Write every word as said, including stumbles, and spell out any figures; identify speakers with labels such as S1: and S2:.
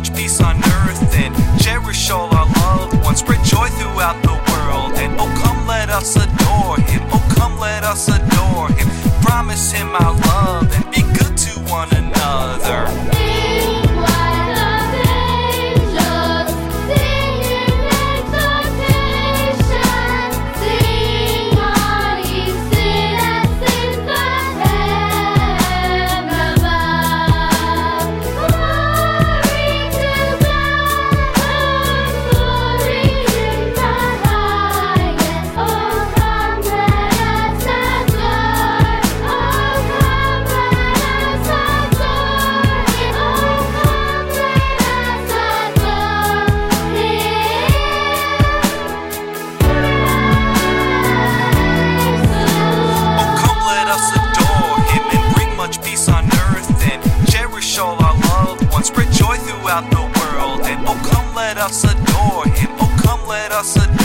S1: much peace on earth, and cherish all our loved ones. Spread joy throughout the world, and oh come let us adore him. Oh come let us adore him. Promise him our love and be good to one another. Peace on earth, and cherish all our loved ones. Spread joy throughout the world, and oh come let us adore him. Oh come let us adore him.